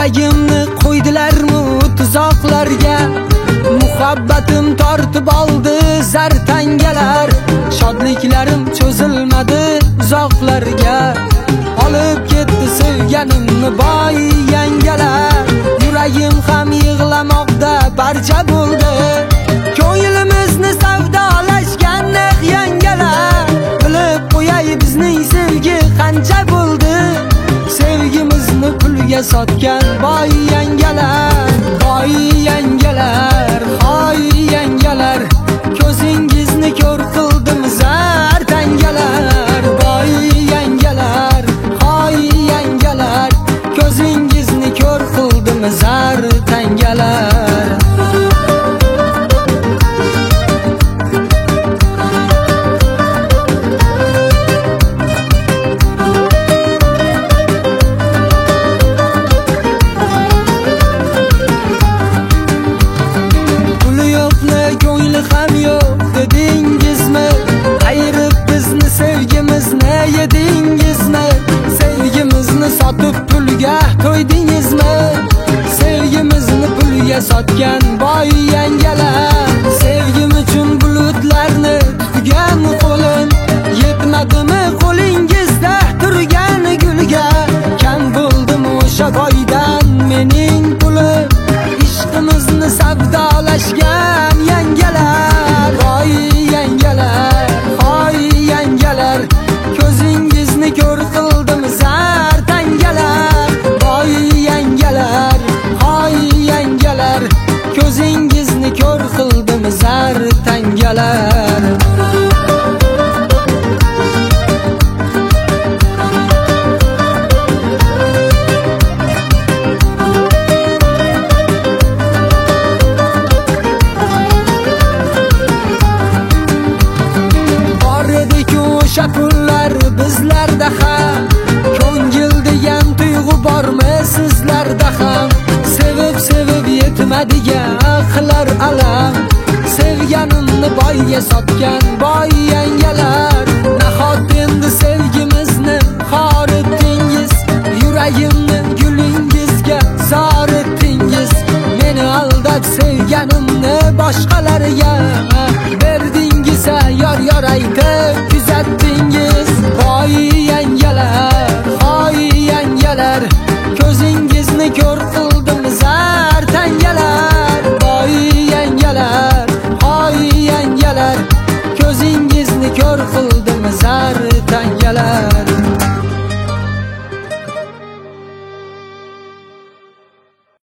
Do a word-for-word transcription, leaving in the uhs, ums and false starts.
Yuragimni qo'ydilarmi tuzoqlarga, muhabbatim tortib oldi zar tangalar. Shodliklarim cho'zilmadi uzoqlarga, olib ketdi sevganimni boy yangalar. Yuragim ham yig'lamoqda barcha bo'ldi, ko'nglimizni savdolashgan naq yangalar. Bilib qo'yay bizning sevgi qancha bo'ldi, sevgimizni pulga sotgan boy yangalar. Boy yangalar, hoy yangalar, ko'zingizni ko'r qildim zar tangalar. Boy yangalar, hoy yangalar, ko'zingizni ko'r qildim zar tangalar. Ham yo'q dedingizmi, ayirib bizni sevgimizni yedingizmi? Sevgimizni sotib pulga to'ydingizmi? Sevgimizni pulga sotgan boy yangalar. Sevgim uchun bulutlarni tutgan qo'lim, yetmadimi qo'lingizda turgan gulga? Kam bo'ldimi o'sha boydan mening pulim, ishqimizni savdolashgan yangalar. Voy yangalar, hoy yangalar, ko'zingizni ko'r qildim zar tangalar. Voy yangalar, hoy yangalar, ko'zingizni ko'r qildim zar tangalar. O'sha kunlar bizlarda ham, ko'ngil degan tuyg'u bormi sizlarda ham? Sevib sevib yetmadigan qilar alam, sevganimni boyga sotgan boy yangalar. Nahot endi sevgimizni xor etdingiz, yuragimni gulingizga zor etdingiz. Meni aldab sevganimni boshqalarga berdingiz, yor yor aytib kuzatdingiz. Voy yangalar, hoy yangalar, ko'zingizni ko'r qildim zar tangalar. Voy yangalar, hoy yangalar, ko'zingizni ko'r qildim zar tangalar.